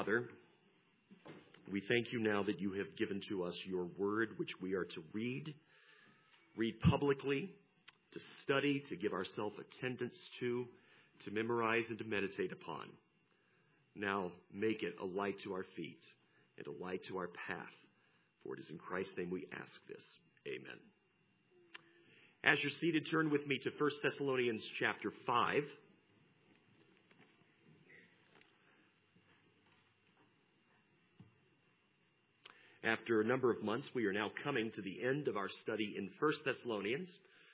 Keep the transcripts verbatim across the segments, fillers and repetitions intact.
Father, we thank you now that you have given to us your word, which we are to read, read publicly, to study, to give ourselves attendance to, to memorize and to meditate upon. Now make it a light to our feet and a light to our path. For it is in Christ's name we ask this. Amen. As you're seated, turn with me to First Thessalonians chapter five. After a number of months, we are now coming to the end of our study in First Thessalonians.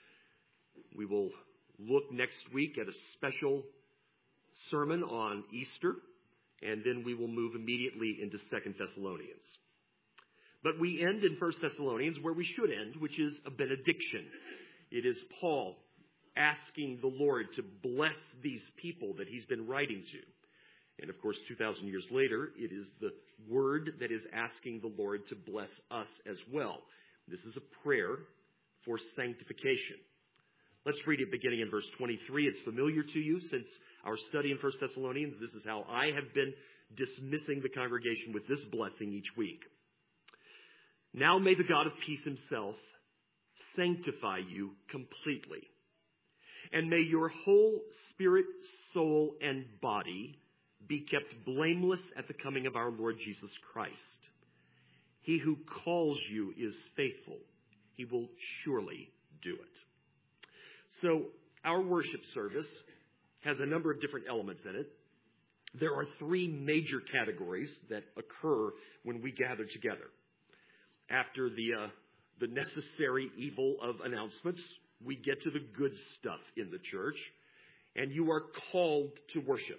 We will look next week at a special sermon on Easter, and then we will move immediately into Second Thessalonians. But we end in First Thessalonians where we should end, which is a benediction. It is Paul asking the Lord to bless these people that he's been writing to. And of course, two thousand years later, it is the word that is asking the Lord to bless us as well. This is a prayer for sanctification. Let's read it beginning in verse twenty-three. It's familiar to you since our study in First Thessalonians. This is how I have been dismissing the congregation with this blessing each week. Now may the God of peace himself sanctify you completely. And may your whole spirit, soul, and body be kept blameless at the coming of our Lord Jesus Christ. He who calls you is faithful. He will surely do it. So our worship service has a number of different elements in it. There are three major categories that occur when we gather together. After the uh, the necessary evil of announcements, we get to the good stuff in the church, and you are called to worship.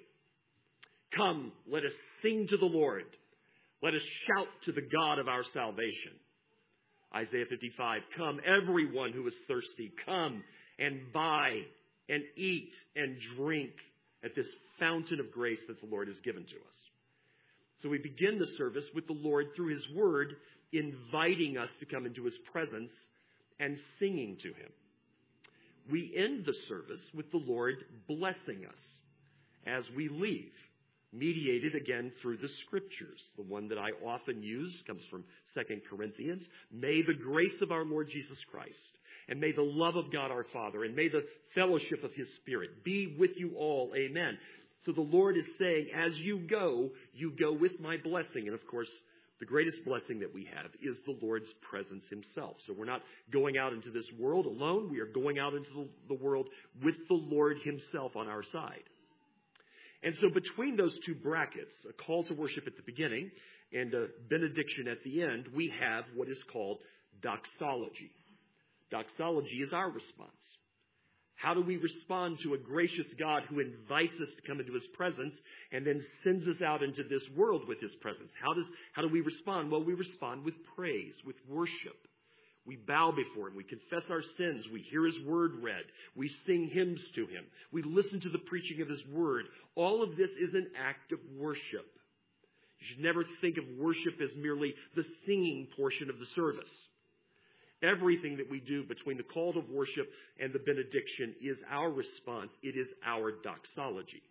Come, let us sing to the Lord. Let us shout to the God of our salvation. Isaiah fifty-five, come, everyone who is thirsty, come and buy and eat and drink at this fountain of grace that the Lord has given to us. So we begin the service with the Lord through his word, inviting us to come into his presence and singing to him. We end the service with the Lord blessing us as we leave, mediated again through the scriptures. The one that I often use comes from Second Corinthians. May the grace of our Lord Jesus Christ, and may the love of God our Father, and may the fellowship of his Spirit be with you all. Amen. So the Lord is saying, as you go, you go with my blessing. And of course, the greatest blessing that we have is the Lord's presence himself. So we're not going out into this world alone. We are going out into the world with the Lord himself on our side. And so between those two brackets, a call to worship at the beginning and a benediction at the end, we have what is called doxology. Doxology is our response. How do we respond to a gracious God who invites us to come into his presence and then sends us out into this world with his presence? How does, how do we respond? Well, we respond with praise, with worship. We bow before him. We confess our sins. We hear his word read. We sing hymns to him. We listen to the preaching of his word. All of this is an act of worship. You should never think of worship as merely the singing portion of the service. Everything that we do between the call to worship and the benediction is our response. It is our doxology.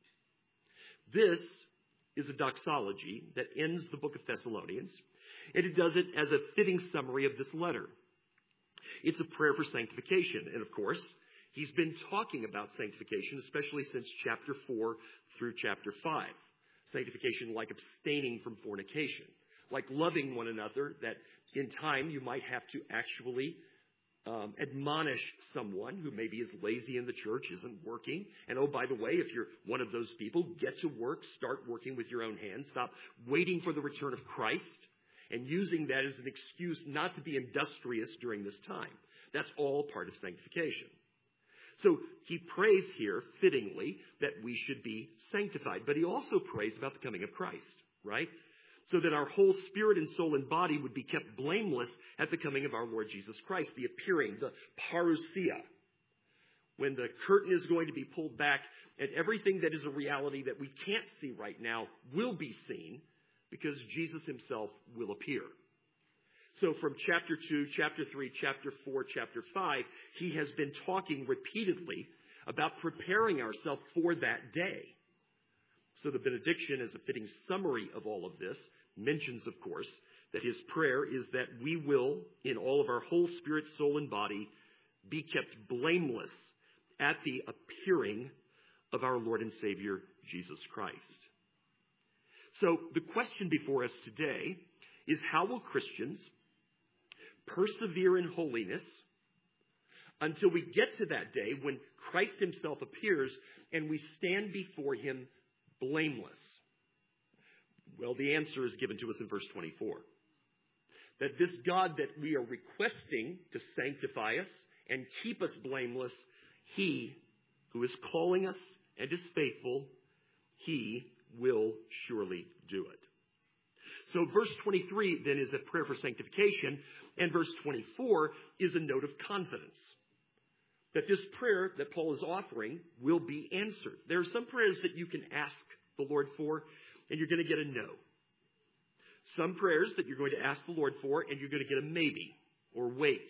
This is a doxology that ends the book of Thessalonians, and it does it as a fitting summary of this letter. It's a prayer for sanctification, and of course, he's been talking about sanctification, especially since chapter four through chapter five. Sanctification like abstaining from fornication, like loving one another, that in time you might have to actually um, admonish someone who maybe is lazy in the church, isn't working. And oh, by the way, if you're one of those people, get to work, start working with your own hands. Stop waiting for the return of Christ and using that as an excuse not to be industrious during this time. That's all part of sanctification. So he prays here, fittingly, that we should be sanctified. But he also prays about the coming of Christ, right? So that our whole spirit and soul and body would be kept blameless at the coming of our Lord Jesus Christ, the appearing, the parousia, when the curtain is going to be pulled back and everything that is a reality that we can't see right now will be seen because Jesus himself will appear. So from chapter two, chapter three, chapter four, chapter five, he has been talking repeatedly about preparing ourselves for that day. So the benediction, as a fitting summary of all of this, mentions, of course, that his prayer is that we will, in all of our whole spirit, soul, and body, be kept blameless at the appearing of our Lord and Savior, Jesus Christ. So the question before us today is, how will Christians persevere in holiness until we get to that day when Christ himself appears and we stand before him blameless? Well, the answer is given to us in verse twenty-four. That this God that we are requesting to sanctify us and keep us blameless, he who is calling us and is faithful, he will surely do it. So verse twenty-three then is a prayer for sanctification, and verse twenty-four is a note of confidence that this prayer that Paul is offering will be answered. There are some prayers that you can ask the Lord for, and you're going to get a no. Some prayers that you're going to ask the Lord for, and you're going to get a maybe or wait.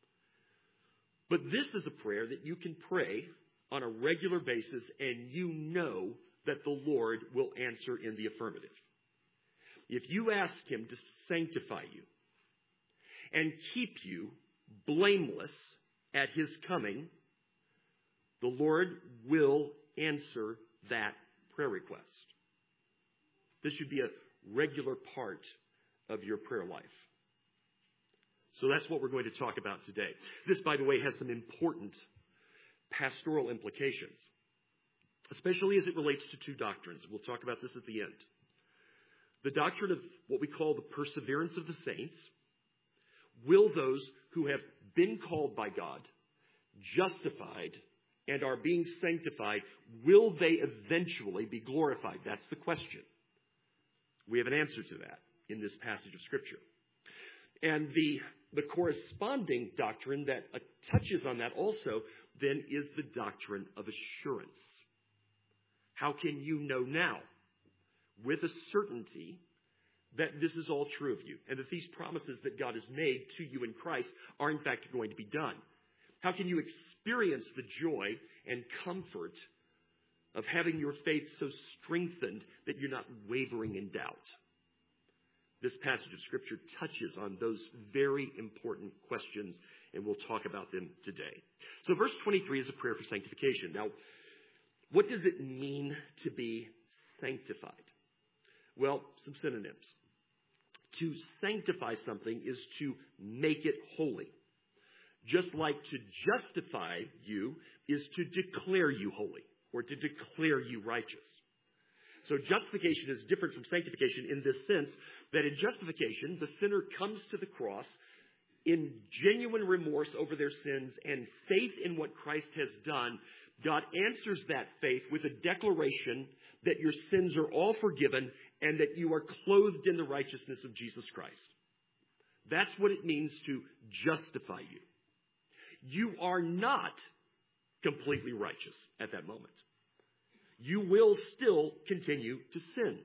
But this is a prayer that you can pray on a regular basis, and you know that the Lord will answer in the affirmative. If you ask him to sanctify you and keep you blameless at his coming, the Lord will answer that prayer request. This should be a regular part of your prayer life. So that's what we're going to talk about today. This, by the way, has some important pastoral implications, especially as it relates to two doctrines. We'll talk about this at the end. The doctrine of what we call the perseverance of the saints. Will those who have been called by God, justified, and are being sanctified, will they eventually be glorified? That's the question. We have an answer to that in this passage of Scripture. And the, the corresponding doctrine that uh, touches on that also then is the doctrine of assurance. How can you know now with a certainty that this is all true of you and that these promises that God has made to you in Christ are in fact going to be done? How can you experience the joy and comfort of having your faith so strengthened that you're not wavering in doubt? This passage of Scripture touches on those very important questions, and we'll talk about them today. So verse twenty-three is a prayer for sanctification. Now, what does it mean to be sanctified? Well, some synonyms. To sanctify something is to make it holy. Just like to justify you is to declare you holy or to declare you righteous. So justification is different from sanctification in this sense that in justification, the sinner comes to the cross in genuine remorse over their sins and faith in what Christ has done. God answers that faith with a declaration that your sins are all forgiven and that you are clothed in the righteousness of Jesus Christ. That's what it means to justify you. You are not completely righteous at that moment. You will still continue to sin.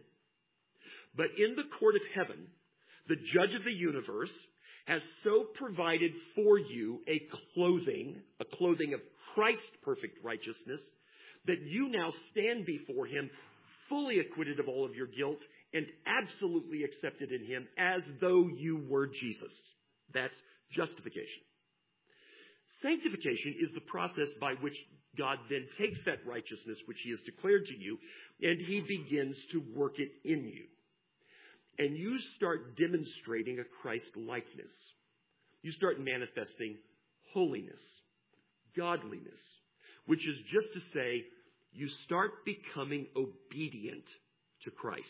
But in the court of heaven, the judge of the universe has so provided for you a clothing, a clothing of Christ's perfect righteousness, that you now stand before him fully acquitted of all of your guilt and absolutely accepted in him as though you were Jesus. That's justification. Sanctification is the process by which God then takes that righteousness which he has declared to you and he begins to work it in you. And you start demonstrating a Christ-likeness. You start manifesting holiness, godliness, which is just to say you start becoming obedient to Christ.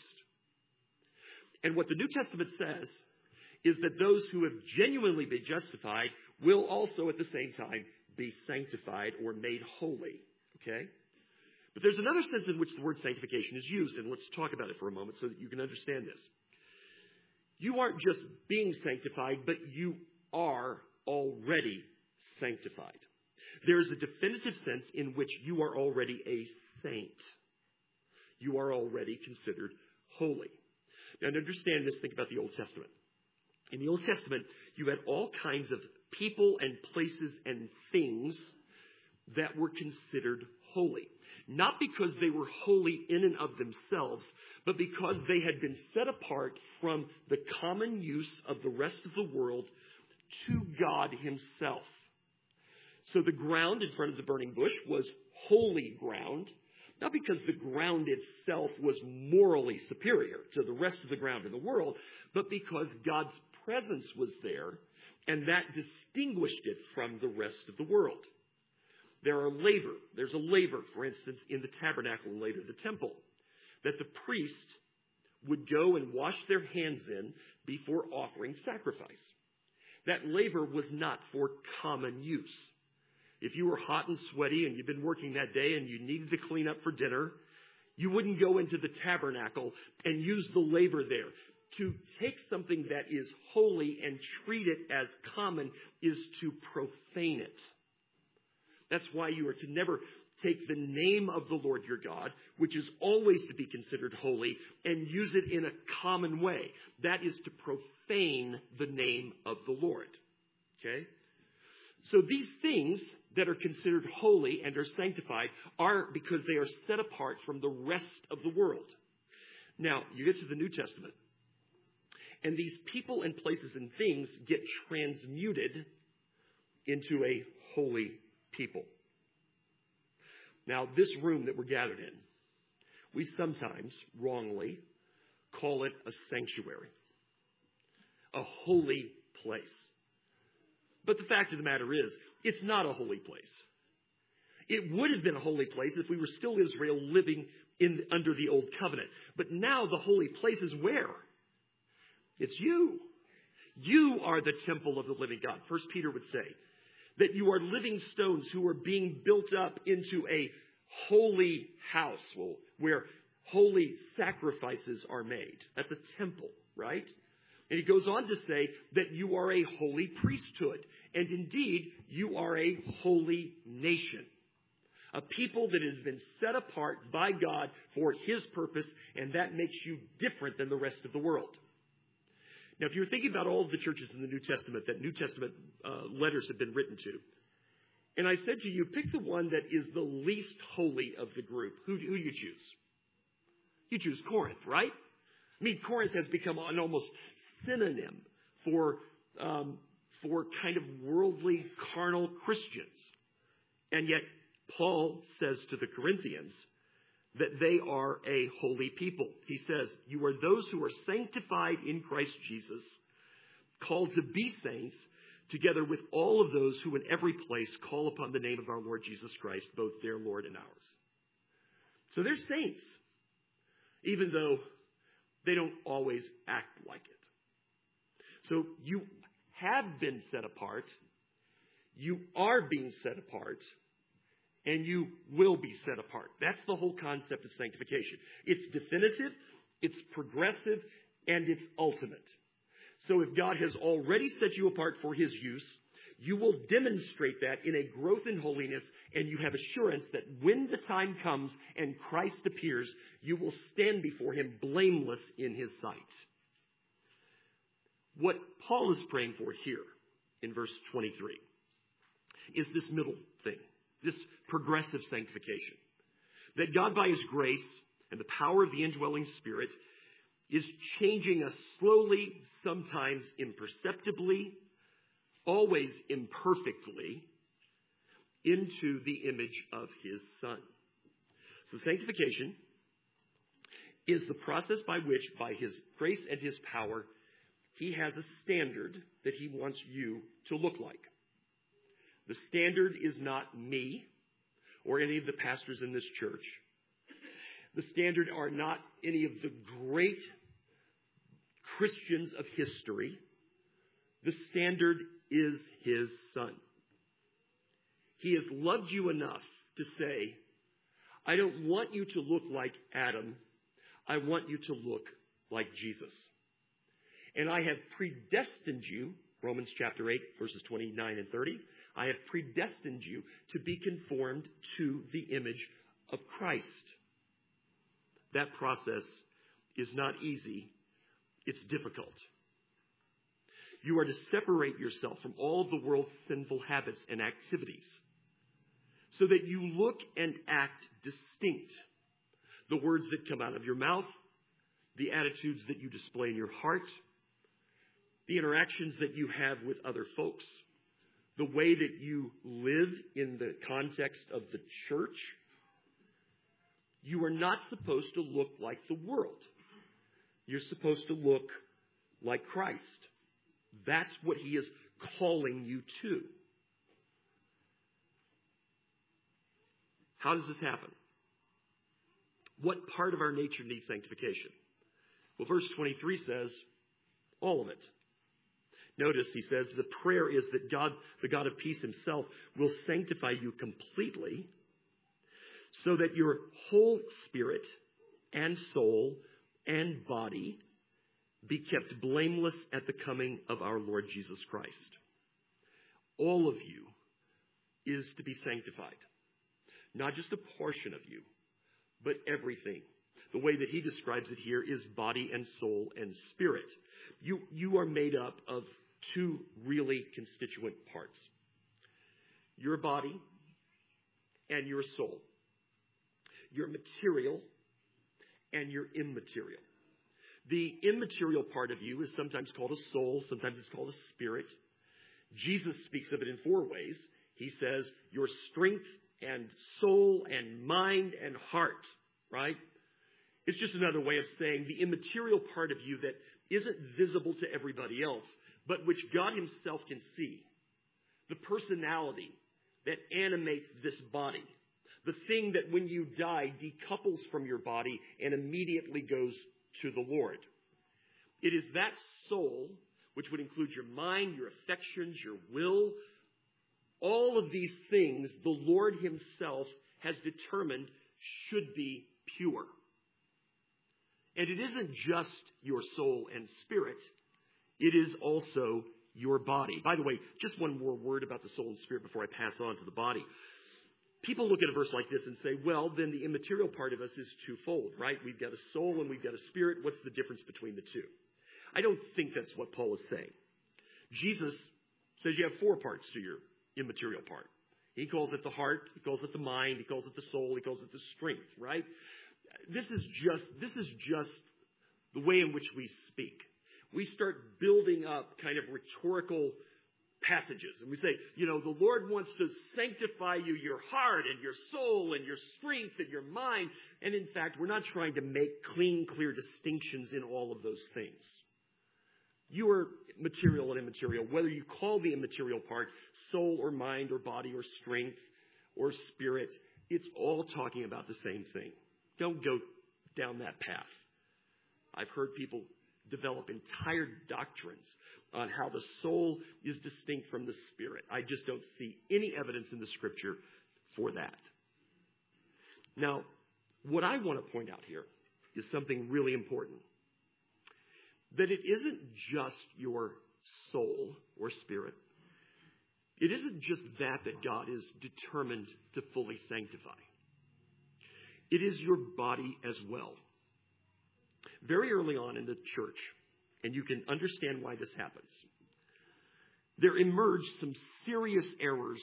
And what the New Testament says is that those who have genuinely been justified will also at the same time be sanctified or made holy. Okay? But there's another sense in which the word sanctification is used, and let's talk about it for a moment so that you can understand this. You aren't just being sanctified, but you are already sanctified. There is a definitive sense in which you are already a saint. You are already considered holy. Now, to understand this, think about the Old Testament. In the Old Testament, you had all kinds of people and places and things that were considered holy. Not because they were holy in and of themselves, but because they had been set apart from the common use of the rest of the world to God himself. So the ground in front of the burning bush was holy ground, not because the ground itself was morally superior to the rest of the ground in the world, but because God's presence was there, and that distinguished it from the rest of the world. There are laver. There's a laver, for instance, in the tabernacle and later the temple, that the priest would go and wash their hands in before offering sacrifice. That laver was not for common use. If you were hot and sweaty and you'd been working that day and you needed to clean up for dinner, you wouldn't go into the tabernacle and use the laver there. To take something that is holy and treat it as common is to profane it. That's why you are to never take the name of the Lord your God, which is always to be considered holy, and use it in a common way. That is to profane the name of the Lord. Okay? So these things that are considered holy and are sanctified are because they are set apart from the rest of the world. Now, you get to the New Testament, and these people and places and things get transmuted into a holy people. Now, this room that we're gathered in, we sometimes wrongly call it a sanctuary, a holy place. But the fact of the matter is, it's not a holy place. It would have been a holy place if we were still Israel living in under the old covenant. But now the holy place is where? It's you. You are the temple of the living God. First Peter would say that you are living stones who are being built up into a holy house, well, where holy sacrifices are made. That's a temple, right? And he goes on to say that you are a holy priesthood. And indeed, you are a holy nation. A people that has been set apart by God for his purpose, and that makes you different than the rest of the world. Now, if you're thinking about all of the churches in the New Testament that New Testament uh, letters have been written to, and I said to you, pick the one that is the least holy of the group, who, who do you choose? You choose Corinth, right? I mean, Corinth has become an almost synonym for um, for kind of worldly, carnal Christians. And yet, Paul says to the Corinthians that they are a holy people. He says, you are those who are sanctified in Christ Jesus, called to be saints, together with all of those who in every place call upon the name of our Lord Jesus Christ, both their Lord and ours. So they're saints, even though they don't always act like it. So you have been set apart, you are being set apart, and you will be set apart. That's the whole concept of sanctification. It's definitive, it's progressive, and it's ultimate. So if God has already set you apart for his use, you will demonstrate that in a growth in holiness, and you have assurance that when the time comes and Christ appears, you will stand before him blameless in his sight. What Paul is praying for here in verse twenty-three is this middle thing, this progressive sanctification. That God, by his grace and the power of the indwelling Spirit, is changing us slowly, sometimes imperceptibly, always imperfectly, into the image of his Son. So sanctification is the process by which, by his grace and his power, he has a standard that he wants you to look like. The standard is not me or any of the pastors in this church. The standard are not any of the great Christians of history. The standard is his Son. He has loved you enough to say, I don't want you to look like Adam. I want you to look like Jesus. And I have predestined you, Romans chapter eight, verses twenty-nine and thirty, I have predestined you to be conformed to the image of Christ. That process is not easy. It's difficult. You are to separate yourself from all of the world's sinful habits and activities so that you look and act distinct. The words that come out of your mouth, the attitudes that you display in your heart, the interactions that you have with other folks, the way that you live in the context of the church. You are not supposed to look like the world. You're supposed to look like Christ. That's what he is calling you to. How does this happen? What part of our nature needs sanctification? Well, verse twenty-three says, all of it. Notice he says, the prayer is that God, the God of peace himself, will sanctify you completely, so that your whole spirit and soul and body be kept blameless at the coming of our Lord Jesus Christ. All of you is to be sanctified. Not just a portion of you, but everything. The way that he describes it here is body and soul and spirit. You, you are made up of two really constituent parts. Your body and your soul. Your material and your immaterial. The immaterial part of you is sometimes called a soul, sometimes it's called a spirit. Jesus speaks of it in four ways. He says your strength and soul and mind and heart, right? It's just another way of saying the immaterial part of you that isn't visible to everybody else, but which God himself can see. The personality that animates this body. The thing that when you die decouples from your body and immediately goes to the Lord. It is that soul, which would include your mind, your affections, your will. All of these things the Lord himself has determined should be pure. And it isn't just your soul and spirit. It is also your body. By the way, just one more word about the soul and spirit before I pass on to the body. People look at a verse like this and say, well, then the immaterial part of us is twofold, right? We've got a soul and we've got a spirit. What's the difference between the two? I don't think that's what Paul is saying. Jesus says you have four parts to your immaterial part. He calls it the heart, he calls it the mind, he calls it the soul, he calls it the strength, right? This is just, this is just the way in which we speak. We start building up kind of rhetorical passages. And we say, you know, the Lord wants to sanctify you, your heart and your soul and your strength and your mind. And in fact, we're not trying to make clean, clear distinctions in all of those things. You are material and immaterial. Whether you call the immaterial part soul or mind or body or strength or spirit, it's all talking about the same thing. Don't go down that path. I've heard people develop entire doctrines on how the soul is distinct from the spirit. I just don't see any evidence in the scripture for that. Now, what I want to point out here is something really important. That it isn't just your soul or spirit. It isn't just that that God is determined to fully sanctify. It is your body as well. Very early on in the church, and you can understand why this happens, there emerged some serious errors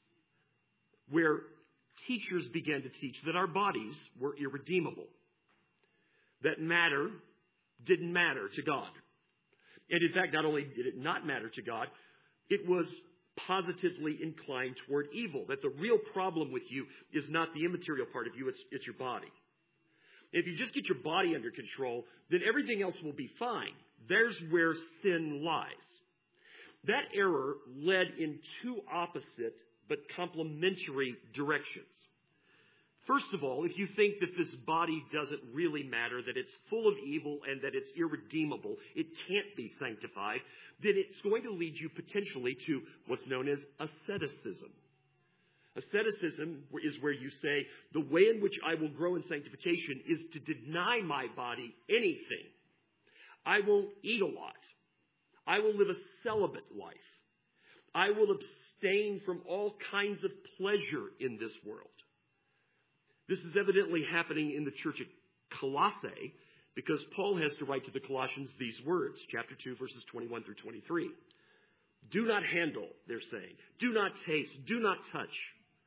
where teachers began to teach that our bodies were irredeemable, that matter didn't matter to God. And in fact, not only did it not matter to God, it was positively inclined toward evil, that the real problem with you is not the immaterial part of you, it's, it's your body. If you just get your body under control, then everything else will be fine. There's where sin lies. That error led in two opposite but complementary directions. First of all, if you think that this body doesn't really matter, that it's full of evil and that it's irredeemable, it can't be sanctified, then it's going to lead you potentially to what's known as asceticism. Asceticism is where you say, the way in which I will grow in sanctification is to deny my body anything. I won't eat a lot. I will live a celibate life. I will abstain from all kinds of pleasure in this world. This is evidently happening in the church at Colossae because Paul has to write to the Colossians these words, chapter two, verses twenty-one through twenty-three. Do not handle, they're saying. Do not taste. Do not touch.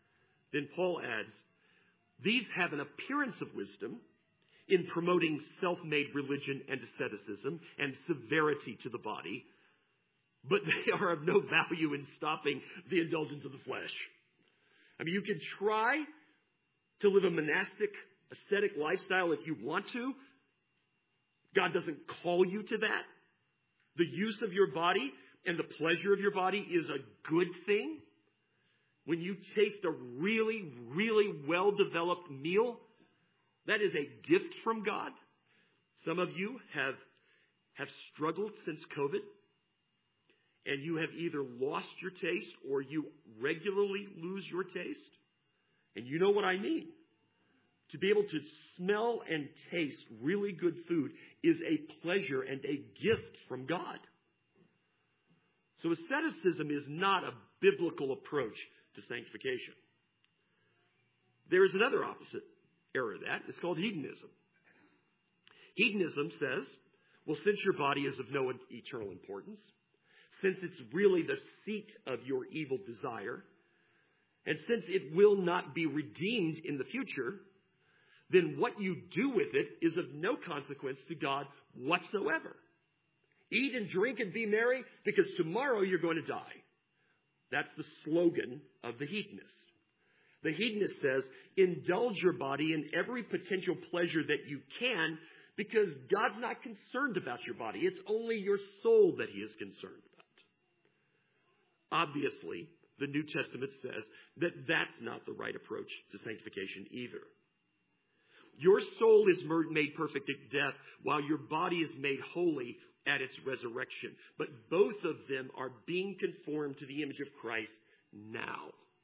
Then Paul adds, these have an appearance of wisdom in promoting self-made religion and asceticism and severity to the body, but they are of no value in stopping the indulgence of the flesh. I mean, you can try to live a monastic, ascetic lifestyle if you want to. God doesn't call you to that. The use of your body and the pleasure of your body is a good thing. When you taste a really, really well-developed meal, that is a gift from God. Some of you have, have struggled since COVID, and you have either lost your taste or you regularly lose your taste. And you know what I mean. To be able to smell and taste really good food is a pleasure and a gift from God. So asceticism is not a biblical approach to sanctification. There is another opposite error of that. It's called hedonism. Hedonism says, well, since your body is of no eternal importance, since it's really the seat of your evil desire, and since it will not be redeemed in the future, then what you do with it is of no consequence to God whatsoever. Eat and drink and be merry, because tomorrow you're going to die. That's the slogan of the hedonist. The hedonist says, indulge your body in every potential pleasure that you can, because God's not concerned about your body. It's only your soul that he is concerned about. Obviously, the New Testament says that that's not the right approach to sanctification either. Your soul is made perfect at death, while your body is made holy at its resurrection. But both of them are being conformed to the image of Christ now.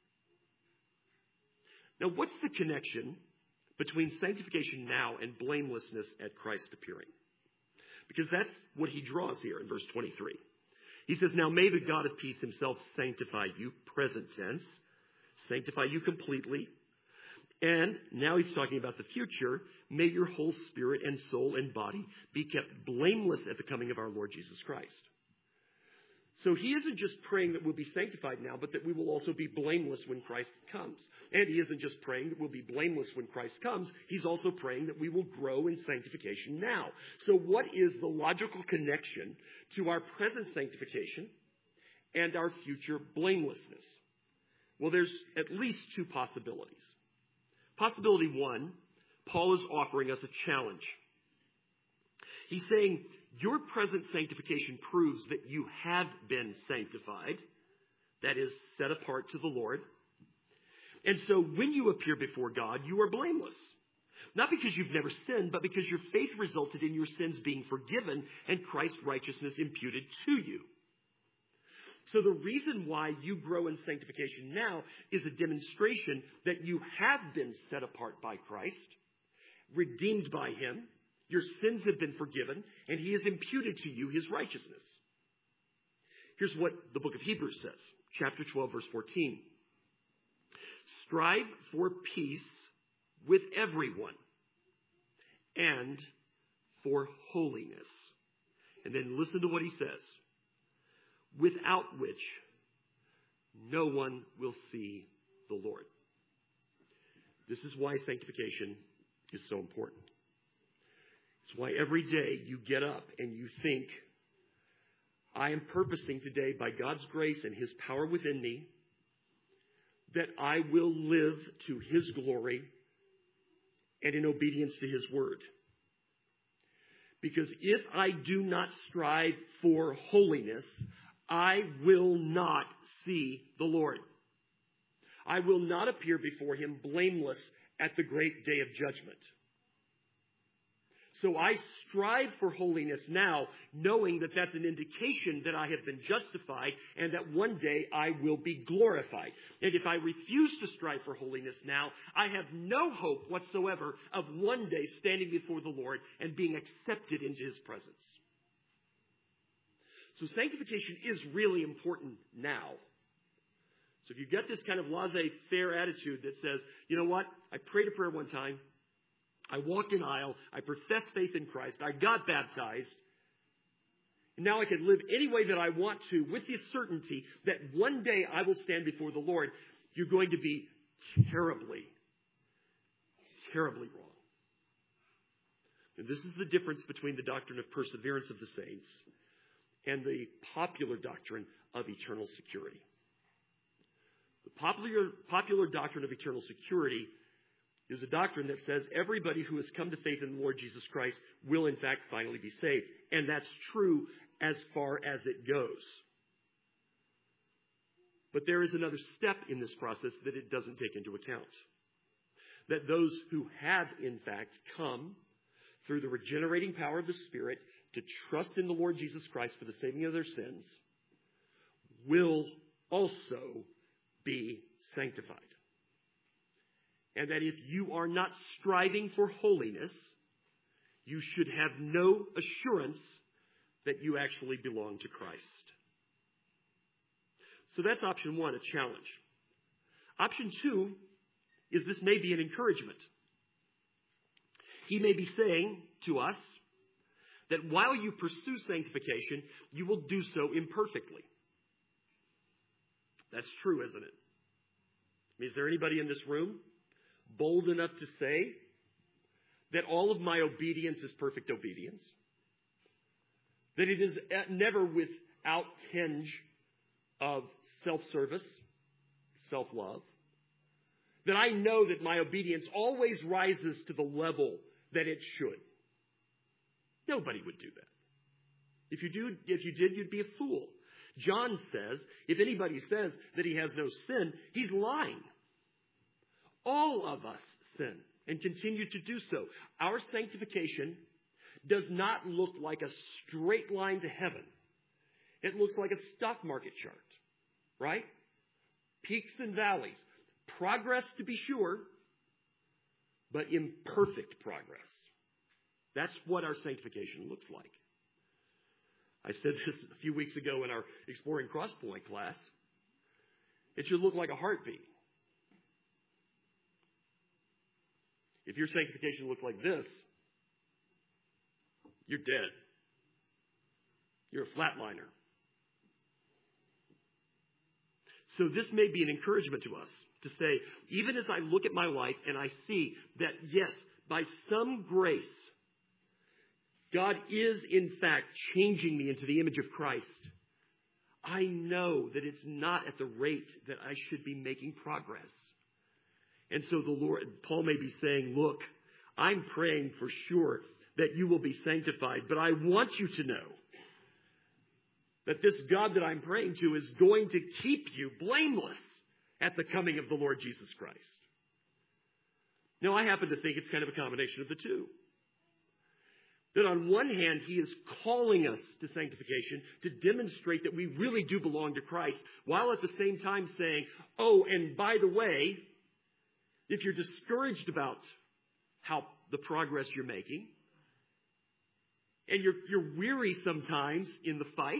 Now, what's the connection between sanctification now and blamelessness at Christ's appearing? Because that's what he draws here in verse twenty-three. He says, now may the God of peace himself sanctify you, present tense, sanctify you completely. And now he's talking about the future. May your whole spirit and soul and body be kept blameless at the coming of our Lord Jesus Christ. So he isn't just praying that we'll be sanctified now, but that we will also be blameless when Christ comes. And he isn't just praying that we'll be blameless when Christ comes. He's also praying that we will grow in sanctification now. So what is the logical connection to our present sanctification and our future blamelessness? Well, there's at least two possibilities. Possibility one, Paul is offering us a challenge. He's saying, your present sanctification proves that you have been sanctified, that is, set apart to the Lord. And so when you appear before God, you are blameless. Not because you've never sinned, but because your faith resulted in your sins being forgiven and Christ's righteousness imputed to you. So the reason why you grow in sanctification now is a demonstration that you have been set apart by Christ, redeemed by him, your sins have been forgiven, and he has imputed to you his righteousness. Here's what the book of Hebrews says, chapter twelve, verse fourteen. Strive for peace with everyone and for holiness. And then listen to what he says. Without which no one will see the Lord. This is why sanctification is so important. It's why every day you get up and you think, I am purposing today by God's grace and his power within me that I will live to his glory and in obedience to his word. Because if I do not strive for holiness, I will not see the Lord. I will not appear before him blameless at the great day of judgment. So I strive for holiness now, knowing that that's an indication that I have been justified and that one day I will be glorified. And if I refuse to strive for holiness now, I have no hope whatsoever of one day standing before the Lord and being accepted into his presence. So sanctification is really important now. So if you get this kind of laissez-faire attitude that says, you know what, I prayed a prayer one time, I walked an aisle, I professed faith in Christ, I got baptized, and now I can live any way that I want to with the certainty that one day I will stand before the Lord, you're going to be terribly, terribly wrong. And this is the difference between the doctrine of perseverance of the saints and the popular doctrine of eternal security. The popular, popular doctrine of eternal security is a doctrine that says everybody who has come to faith in the Lord Jesus Christ will in fact finally be saved. And that's true as far as it goes. But there is another step in this process that it doesn't take into account. That those who have in fact come through the regenerating power of the Spirit to trust in the Lord Jesus Christ for the saving of their sins will also be sanctified. And that if you are not striving for holiness, you should have no assurance that you actually belong to Christ. So that's option one, a challenge. Option two is this may be an encouragement. He may be saying to us that while you pursue sanctification, you will do so imperfectly. That's true, isn't it? I mean, is there anybody in this room bold enough to say that all of my obedience is perfect obedience? That it is never without tinge of self-service, self-love? That I know that my obedience always rises to the level that it should? Nobody would do that. If you do, if you did, you'd be a fool. John says, if anybody says that he has no sin, he's lying. All of us sin and continue to do so. Our sanctification does not look like a straight line to heaven. It looks like a stock market chart, right? Peaks and valleys. Progress, to be sure, but imperfect progress. That's what our sanctification looks like. I said this a few weeks ago in our Exploring Crosspoint class. It should look like a heartbeat. If your sanctification looks like this, you're dead. You're a flatliner. So this may be an encouragement to us to say, even as I look at my life and I see that, yes, by some grace, God is, in fact, changing me into the image of Christ. I know that it's not at the rate that I should be making progress. And so the Lord, Paul may be saying, look, I'm praying for sure that you will be sanctified, but I want you to know that this God that I'm praying to is going to keep you blameless at the coming of the Lord Jesus Christ. Now, I happen to think it's kind of a combination of the two. That on one hand, he is calling us to sanctification to demonstrate that we really do belong to Christ, while at the same time saying, oh, and by the way, if you're discouraged about how the progress you're making, and you're, you're weary sometimes in the fight,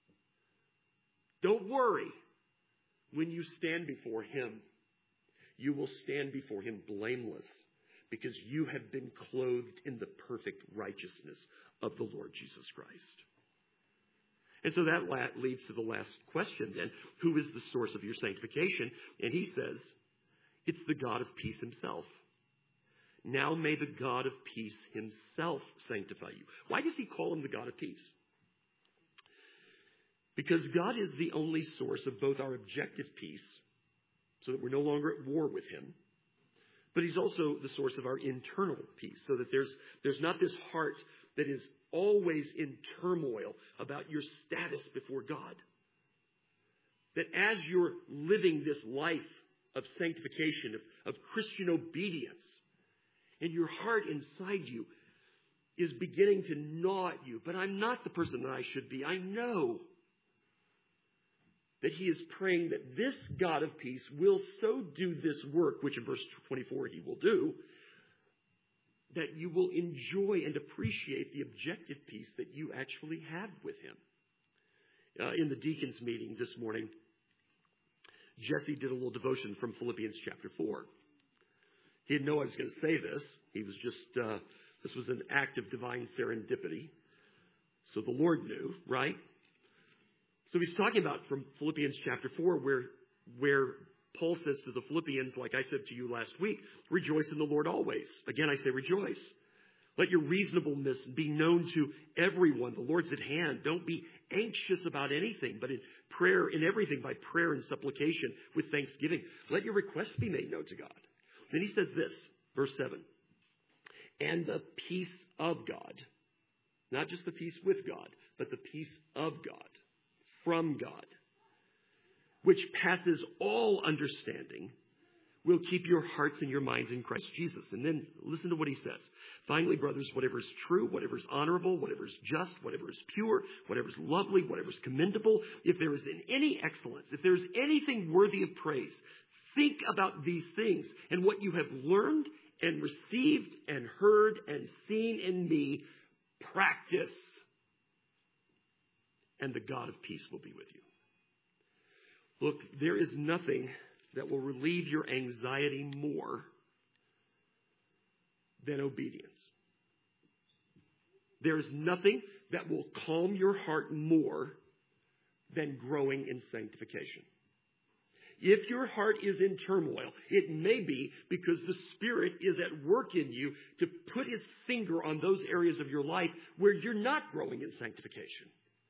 don't worry. When you stand before him, you will stand before him blameless, because you have been clothed in the perfect righteousness of the Lord Jesus Christ. And so that leads to the last question then. Who is the source of your sanctification? And he says, it's the God of peace himself. Now may the God of peace himself sanctify you. Why does he call him the God of peace? Because God is the only source of both our objective peace, so that we're no longer at war with him, but he's also the source of our internal peace, so that there's, there's not this heart that is always in turmoil about your status before God. That as you're living this life of sanctification, of, of Christian obedience, and your heart inside you is beginning to gnaw at you, but I'm not the person that I should be. I know that he is praying that this God of peace will so do this work, which in verse twenty-four he will do, that you will enjoy and appreciate the objective peace that you actually have with him. Uh, in the deacons meeting this morning, Jesse did a little devotion from Philippians chapter four. He didn't know I was going to say this. He was just, uh, this was an act of divine serendipity. So the Lord knew, right? So he's talking about from Philippians chapter four, where, where Paul says to the Philippians, like I said to you last week, rejoice in the Lord always. Again, I say rejoice. Let your reasonableness be known to everyone. The Lord's at hand. Don't be anxious about anything, but in prayer, in everything, by prayer and supplication with thanksgiving. Let your requests be made known to God. Then he says this, verse seven. And the peace of God, not just the peace with God, but the peace of God, from God, which passes all understanding, will keep your hearts and your minds in Christ Jesus. And then listen to what he says. Finally, brothers, whatever is true, whatever is honorable, whatever is just, whatever is pure, whatever is lovely, whatever is commendable, if there is in any excellence, if there is anything worthy of praise, think about these things and what you have learned and received and heard and seen in me, practice, and the God of peace will be with you. Look, there is nothing that will relieve your anxiety more than obedience. There is nothing that will calm your heart more than growing in sanctification. If your heart is in turmoil, it may be because the Spirit is at work in you to put his finger on those areas of your life where you're not growing in sanctification.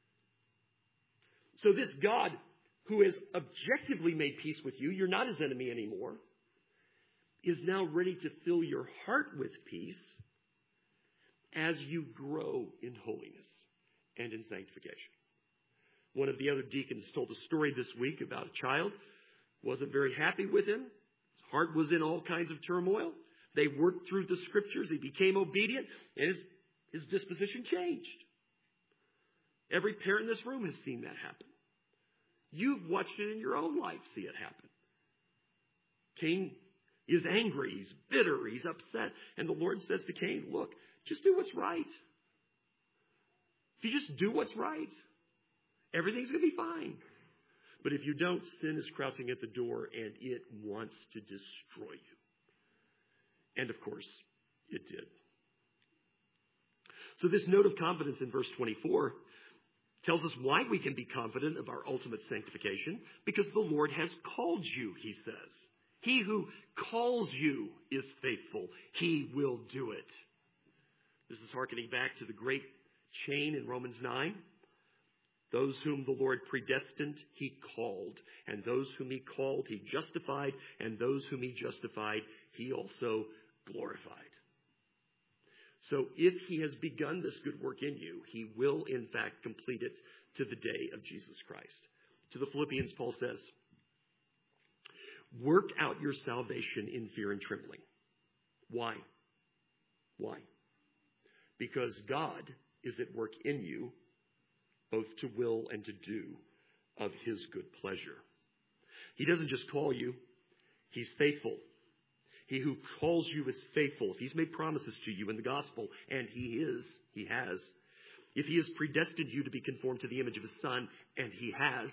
So this God who has objectively made peace with you, you're not his enemy anymore, is now ready to fill your heart with peace as you grow in holiness and in sanctification. One of the other deacons told a story this week about a child. Wasn't very happy with him. His heart was in all kinds of turmoil. They worked through the scriptures. He became obedient, and his, his disposition changed. Every parent in this room has seen that happen. You've watched it in your own life, see it happen. Cain is angry, he's bitter, he's upset. And the Lord says to Cain, look, just do what's right. If you just do what's right, everything's going to be fine. But if you don't, sin is crouching at the door and it wants to destroy you. And of course, it did. So this note of confidence in verse twenty-four tells us why we can be confident of our ultimate sanctification. Because the Lord has called you, he says. He who calls you is faithful. He will do it. This is hearkening back to the great chain in Romans nine. Those whom the Lord predestined, he called. And those whom he called, he justified. And those whom he justified, he also glorified. So if he has begun this good work in you, he will in fact complete it to the day of Jesus Christ. To the Philippians, Paul says, work out your salvation in fear and trembling. Why? Why? Because God is at work in you, both to will and to do of his good pleasure. He doesn't just call you, he's faithful. He who calls you is faithful. If he's made promises to you in the gospel, and he is, he has. If he has predestined you to be conformed to the image of his Son, and he has,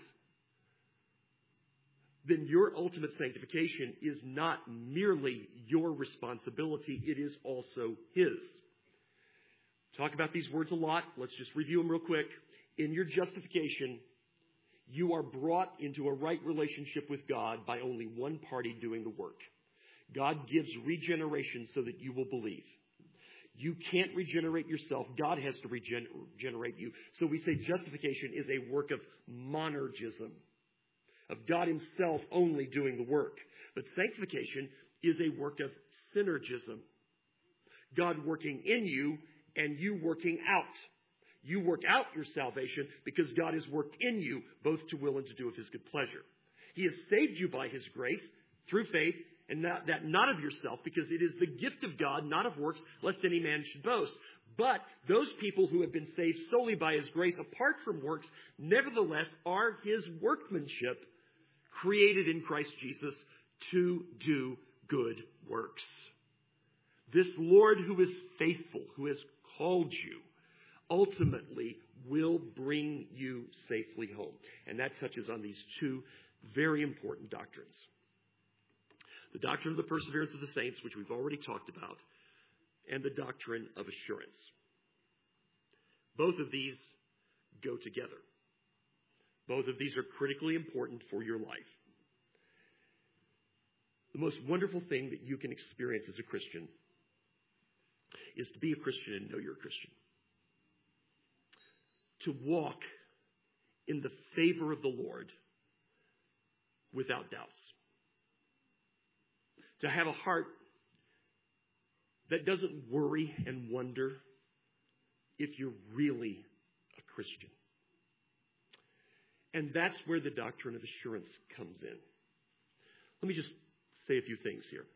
then your ultimate sanctification is not merely your responsibility, it is also his. Talk about these words a lot. Let's just review them real quick. In your justification, you are brought into a right relationship with God by only one party doing the work. God gives regeneration so that you will believe. You can't regenerate yourself. God has to regen- regenerate you. So we say justification is a work of monergism, of God himself only doing the work. But sanctification is a work of synergism, God working in you and you working out. You work out your salvation because God has worked in you both to will and to do of his good pleasure. He has saved you by his grace through faith, and not, that not of yourself, because it is the gift of God, not of works, lest any man should boast. But those people who have been saved solely by his grace, apart from works, nevertheless are his workmanship, created in Christ Jesus to do good works. This Lord who is faithful, who has called you, ultimately will bring you safely home. And that touches on these two very important doctrines. The doctrine of the perseverance of the saints, which we've already talked about, and the doctrine of assurance. Both of these go together. Both of these are critically important for your life. The most wonderful thing that you can experience as a Christian is to be a Christian and know you're a Christian. To walk in the favor of the Lord without doubts. To have a heart that doesn't worry and wonder if you're really a Christian. And that's where the doctrine of assurance comes in. Let me just say a few things here.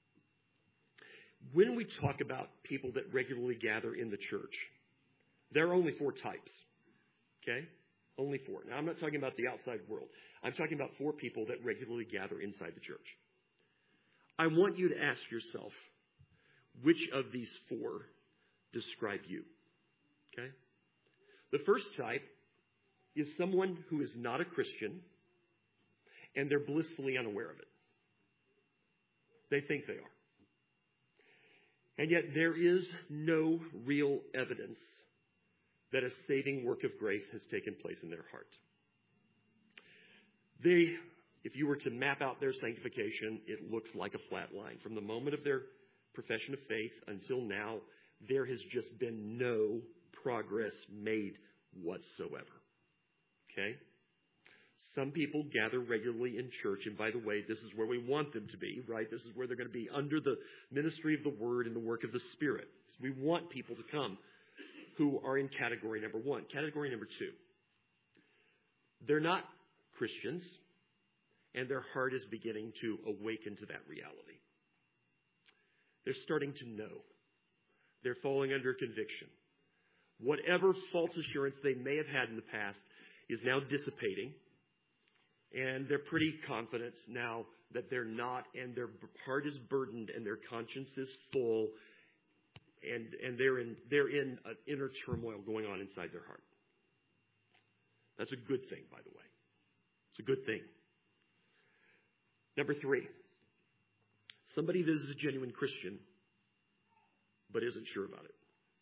When we talk about people that regularly gather in the church, there are only four types. Okay? Only four. Now, I'm not talking about the outside world. I'm talking about four people that regularly gather inside the church. I want you to ask yourself, which of these four describe you? Okay? The first type is someone who is not a Christian and they're blissfully unaware of it. They think they are. And yet there is no real evidence that a saving work of grace has taken place in their heart. They, if you were to map out their sanctification, it looks like a flat line. From the moment of their profession of faith until now, there has just been no progress made whatsoever. Okay? Some people gather regularly in church, and by the way, this is where we want them to be, right? This is where they're going to be under the ministry of the Word and the work of the Spirit. We want people to come who are in category number one. Category number two, they're not Christians, and their heart is beginning to awaken to that reality. They're starting to know. They're falling under conviction. Whatever false assurance they may have had in the past is now dissipating, and they're pretty confident now that they're not, and their heart is burdened, and their conscience is full, and, and they're in they're in an inner turmoil going on inside their heart. That's a good thing, by the way. It's a good thing. Number three, somebody that is a genuine Christian but isn't sure about it.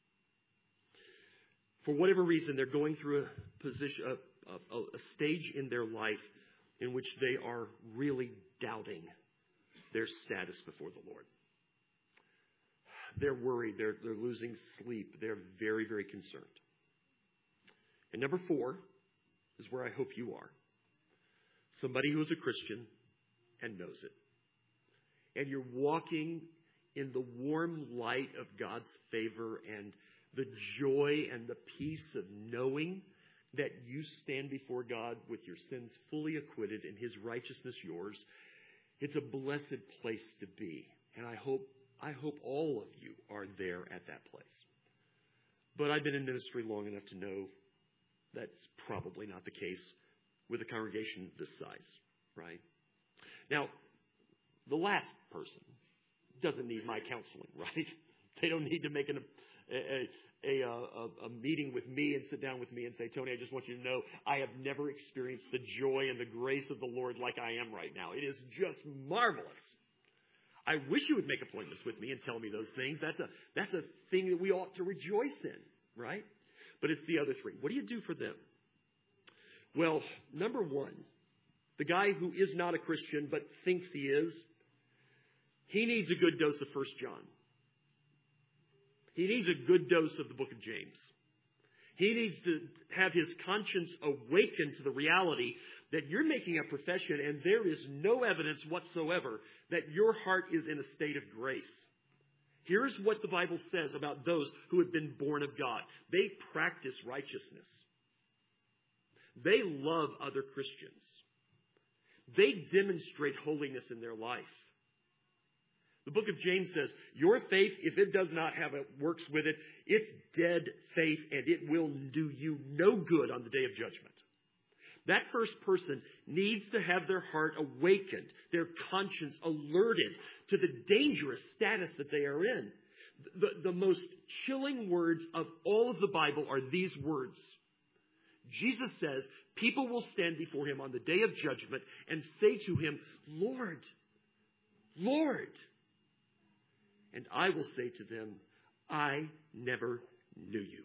For whatever reason, they're going through a position, a, a, a stage in their life in which they are really doubting their status before the Lord. They're worried. They're, they're losing sleep. They're very, very concerned. And number four is where I hope you are. Somebody who is a Christian and knows it. And you're walking in the warm light of God's favor and the joy and the peace of knowing that you stand before God with your sins fully acquitted and His righteousness yours. It's a blessed place to be. And I hope I hope all of you are there at that place. But I've been in ministry long enough to know that's probably not the case with a congregation this size, right? Now, the last person doesn't need my counseling, right? They don't need to make an, a, a, a, a meeting with me and sit down with me and say, Tony, I just want you to know I have never experienced the joy and the grace of the Lord like I am right now. It is just marvelous. I wish you would make appointments with me and tell me those things. That's a that's a thing that we ought to rejoice in, right? But it's the other three. What do you do for them? Well, number one, the guy who is not a Christian but thinks he is, he needs a good dose of First John. He needs a good dose of the book of James. He needs to have his conscience awakened to the reality that you're making a profession and there is no evidence whatsoever that your heart is in a state of grace. Here's what the Bible says about those who have been born of God. They practice righteousness. They love other Christians. They demonstrate holiness in their life. The book of James says, your faith, if it does not have it, works with it, it's dead faith and it will do you no good on the day of judgment. That first person needs to have their heart awakened, their conscience alerted to the dangerous status that they are in. The, the most chilling words of all of the Bible are these words. Jesus says, people will stand before Him on the day of judgment and say to Him, Lord, Lord. And I will say to them, I never knew you.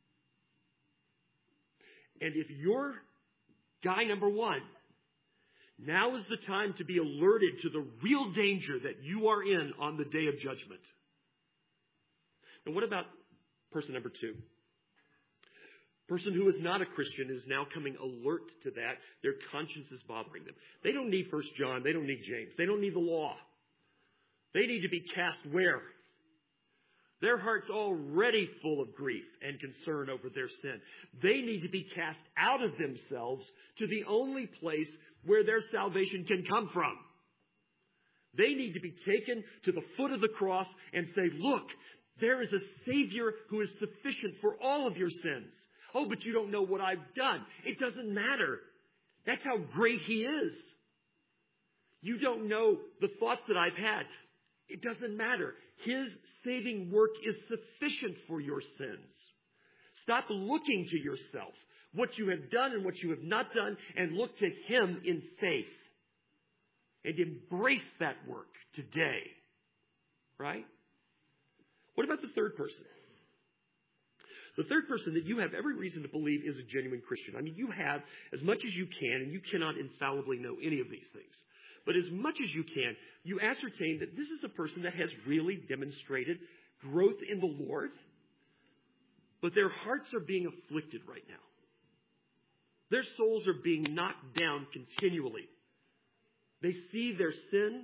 And if you're guy number one, Now is the time to be alerted to the real danger that you are in on the day of judgment. And what about person number two? Person who is not a Christian is now coming alert to that. Their conscience is bothering them. They don't need First John. They don't need James. They don't need the law. They need to be cast where? Their heart's already full of grief and concern over their sin. They need to be cast out of themselves to the only place where their salvation can come from. They need to be taken to the foot of the cross and say, look, there is a Savior who is sufficient for all of your sins. Oh, but you don't know what I've done. It doesn't matter. That's how great He is. You don't know the thoughts that I've had. It doesn't matter. His saving work is sufficient for your sins. Stop looking to yourself, what you have done and what you have not done, and look to Him in faith. And embrace that work today. Right? What about the third person? The third person that you have every reason to believe is a genuine Christian. I mean, you have as much as you can, and you cannot infallibly know any of these things. But as much as you can, you ascertain that this is a person that has really demonstrated growth in the Lord, but their hearts are being afflicted right now. Their souls are being knocked down continually. They see their sin.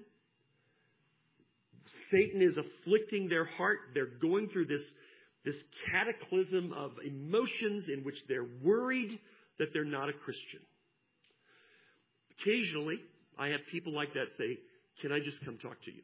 Satan is afflicting their heart. They're going through this, this cataclysm of emotions in which they're worried that they're not a Christian. Occasionally, I have people like that say, can I just come talk to you?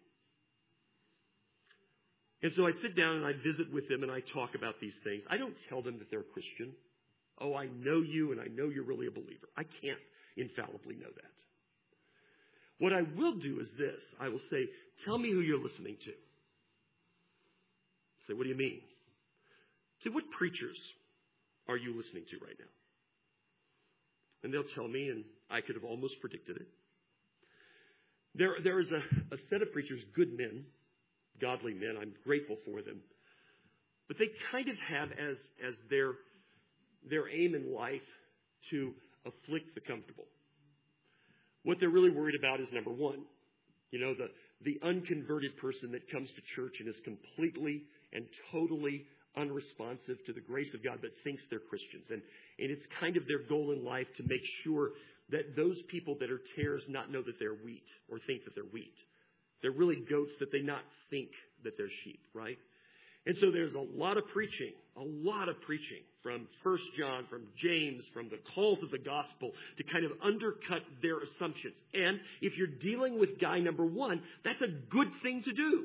And so I sit down and I visit with them and I talk about these things. I don't tell them that they're a Christian. Oh, I know you and I know you're really a believer. I can't infallibly know that. What I will do is this. I will say, tell me who you're listening to. Say, what do you mean? Say, what preachers are you listening to right now? And they'll tell me, and I could have almost predicted it. There, there is a, a set of preachers, good men, godly men. I'm grateful for them. But they kind of have as, as their, their aim in life to afflict the comfortable. What they're really worried about is, number one, you know, the, the unconverted person that comes to church and is completely and totally unresponsive to the grace of God but thinks they're Christians. And, and it's kind of their goal in life to make sure that those people that are tares not know that they're wheat or think that they're wheat. They're really goats that they not think that they're sheep, right? And so there's a lot of preaching, a lot of preaching from First John, from James, from the calls of the gospel to kind of undercut their assumptions. And if you're dealing with guy number one, that's a good thing to do.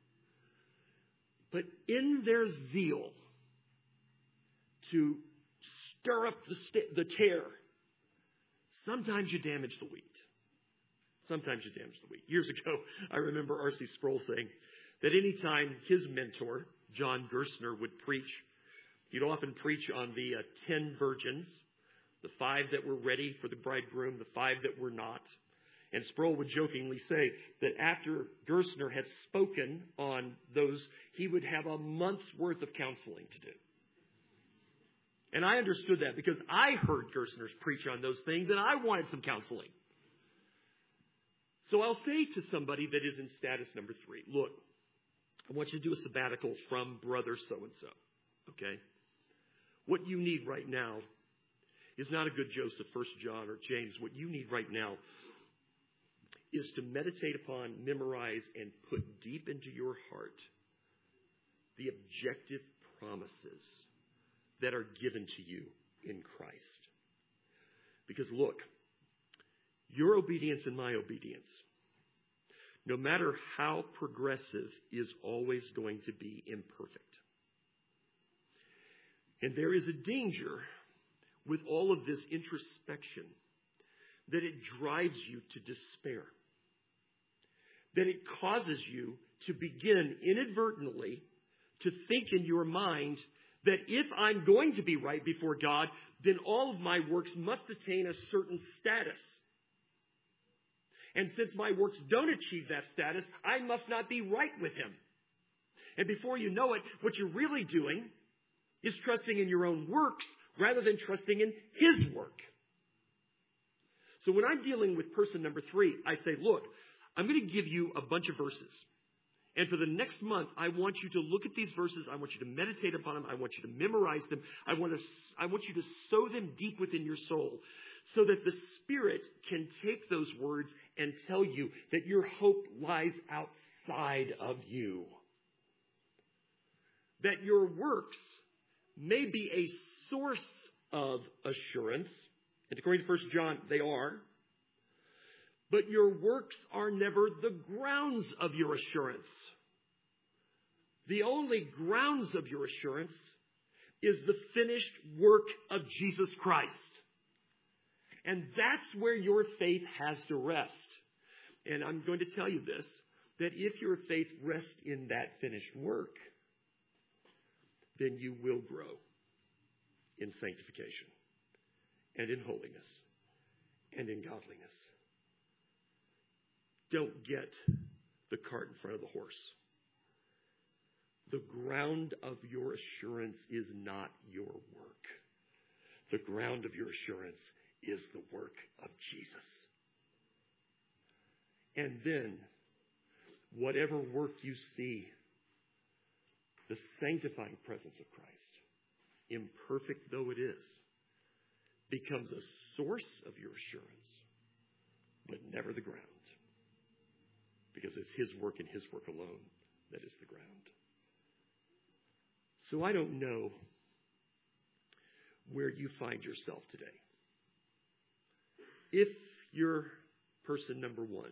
But in their zeal to stir up the, st- the tare, sometimes you damage the wheat. Sometimes you damage the wheat. Years ago, I remember R C Sproul saying that any time his mentor, John Gerstner, would preach, he'd often preach on the uh, ten virgins, the five that were ready for the bridegroom, the five that were not. And Sproul would jokingly say that after Gerstner had spoken on those, he would have a month's worth of counseling to do. And I understood that because I heard Gerstner's preach on those things and I wanted some counseling. So I'll say to somebody that is in status number three, look, I want you to do a sabbatical from brother so-and-so, okay? What you need right now is not a good Joseph, First John, or James. What you need right now is to meditate upon, memorize, and put deep into your heart the objective promises that are given to you in Christ. Because look, your obedience and my obedience, no matter how progressive, is always going to be imperfect. And there is a danger with all of this introspection that it drives you to despair. That it causes you to begin inadvertently to think in your mind that if I'm going to be right before God, then all of my works must attain a certain status. And since my works don't achieve that status, I must not be right with Him. And before you know it, what you're really doing is trusting in your own works rather than trusting in His work. So when I'm dealing with person number three, I say, look, I'm going to give you a bunch of verses. And for the next month, I want you to look at these verses. I want you to meditate upon them. I want you to memorize them. I want to, I want you to sow them deep within your soul so that the Spirit can take those words and tell you that your hope lies outside of you. That your works may be a source of assurance. And according to First John, they are. But your works are never the grounds of your assurance. The only grounds of your assurance is the finished work of Jesus Christ. And that's where your faith has to rest. And I'm going to tell you this, that if your faith rests in that finished work, then you will grow in sanctification and in holiness and in godliness. Don't get the cart in front of the horse. The ground of your assurance is not your work. The ground of your assurance is the work of Jesus. And then, whatever work you see, the sanctifying presence of Christ, imperfect though it is, becomes a source of your assurance, but never the ground. Because it's His work and His work alone that is the ground. So I don't know where you find yourself today. If you're person number one,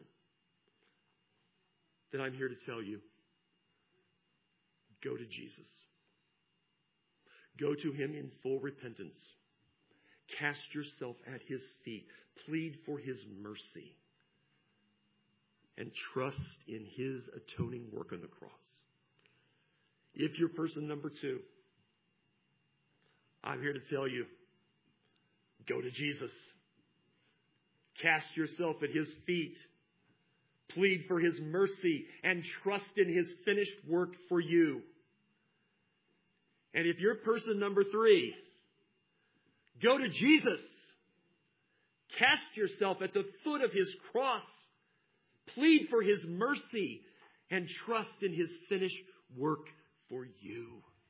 then I'm here to tell you, go to Jesus. Go to Him in full repentance. Cast yourself at His feet. Plead for His mercy. And trust in His atoning work on the cross. If you're person number two, I'm here to tell you, go to Jesus. Cast yourself at His feet. Plead for His mercy and trust in His finished work for you. And if you're person number three, go to Jesus. Cast yourself at the foot of His cross. Plead for His mercy and trust in His finished work for you.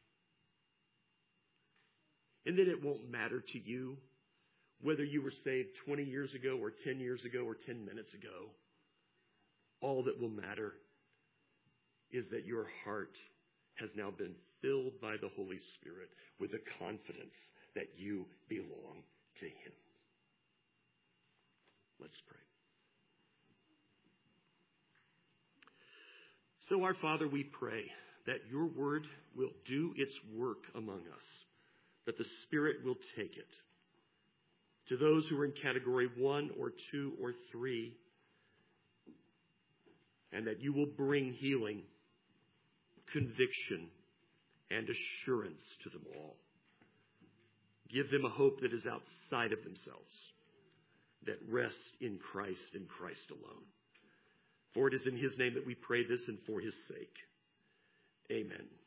And then it won't matter to you whether you were saved twenty years ago or ten years ago or ten minutes ago. All that will matter is that your heart has now been filled by the Holy Spirit with the confidence that you belong to Him. Let's pray. So, our Father, we pray that your word will do its work among us, that the Spirit will take it to those who are in category one or two or three, and that you will bring healing, conviction, and assurance to them all. Give them a hope that is outside of themselves, that rests in Christ and Christ alone. For it is in His name that we pray this and for His sake. Amen.